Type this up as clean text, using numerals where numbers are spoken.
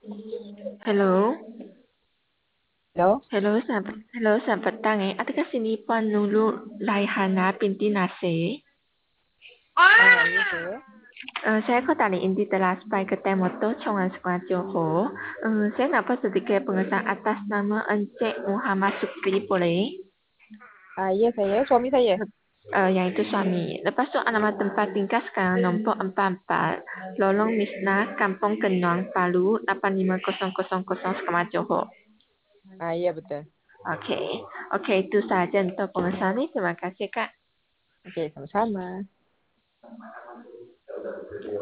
Hello. Halo? Selamat petang eh. Adakah sini Puan Nurul Raihana binti Nasir? Ya saya. Saya kotaliin di teras by Kedai Motor Chongan Sekolah Johor. Saya dapat sedikit pengesahan atas nama Encik Muhammad Sukri, boleh? Ya saya, suami saya. Yang itu suami. Lepas tu alamat tempat tinggal sekarang nombor 44 Lorong Misna, Kampung Kenyang, Palu 85000 Sekolah Johor. Iya betul. Okey. Okey, itu sahaja untuk pengesahan ini. Terima kasih, Kak. Oke, sama-sama.